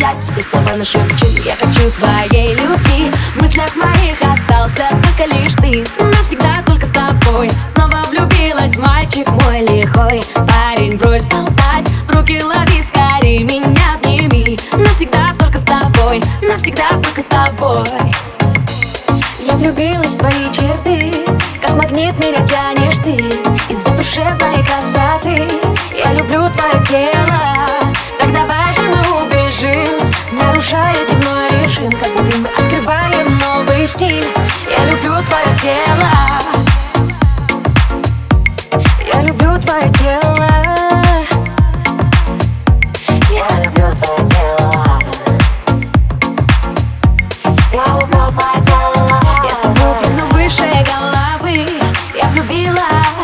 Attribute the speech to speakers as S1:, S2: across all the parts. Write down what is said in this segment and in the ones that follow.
S1: я тебе слова нашепчу. Я хочу твоей любви, в мыслях моих остался только лишь ты. Навсегда только с тобой, снова влюбилась, мальчик мой лихой. Парень, брось болтать, в руки лови, скорей меня обними. Навсегда только с тобой, навсегда только с тобой. Я влюбилась в твои черты, как магнит меня тянешь ты. Из-за душевной красоты я люблю твое тело. Так давай же мы убежим, нарушая дневной режим. Каждый день мы открываем новый стиль. Я люблю твое тело. Я люблю твое тело. Я люблю твое тело. Я люблю твое тело. Я с тобой прыгну выше головы. Я влюбилась.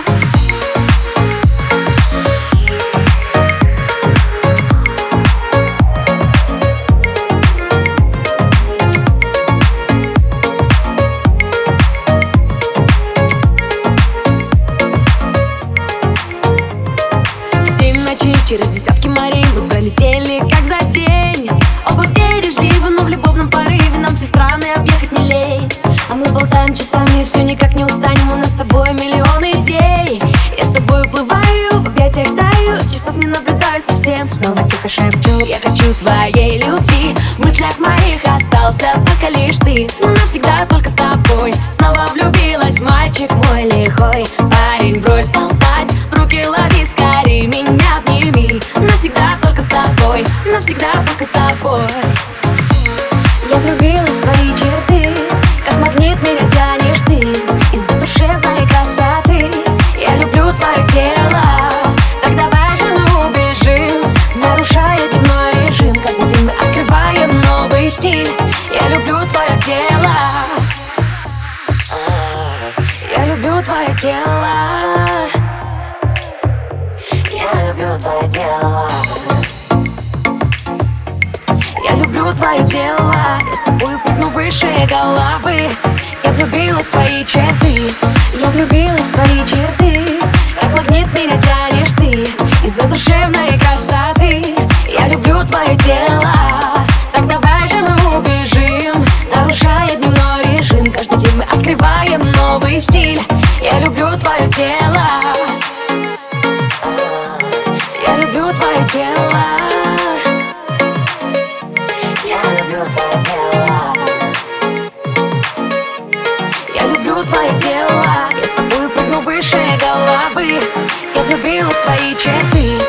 S1: Через десятки морей мы пролетели как за день. Оба бережливы, но в любовном порыве нам все страны объехать не лень. А мы болтаем часами, все никак не устанем. У нас с тобой миллион идей. Я с тобой уплываю, в объятиях таю, часов не наблюдаю совсем. Снова тихо шепчу, я хочу твоей любви, в мыслях моих остался только лишь ты. Навсегда только с тобой, снова влюбилась, мальчик мой лихой. Парень, брось болтать, в руки лови, скорей меня обними. Навсегда только с тобой, навсегда только с тобой. Я влюбилась в твои черты, как магнит меня тянешь ты. Из-за душевной красоты я люблю твое тело. Так давай же мы убежим, нарушая дневной режим. Каждый день мы открываем новый стиль. Я люблю твое тело. Я люблю твое тело. Я люблю твое тело. Я люблю твое тело. Я с тобой прыгну выше головы. Я влюбилась в твои черты. Я влюбилась в твои черты, как магнит меня тянешь ты. Из-за душевной красоты я люблю твое тело. Так давай же мы убежим, нарушая дневной режим. Каждый день мы открываем новый стиль. Я люблю твое тело. Я люблю твое тело. Я люблю твое тело. Я люблю твое тело. Я с тобой прыгну выше головы. Я влюбилась в твои черты.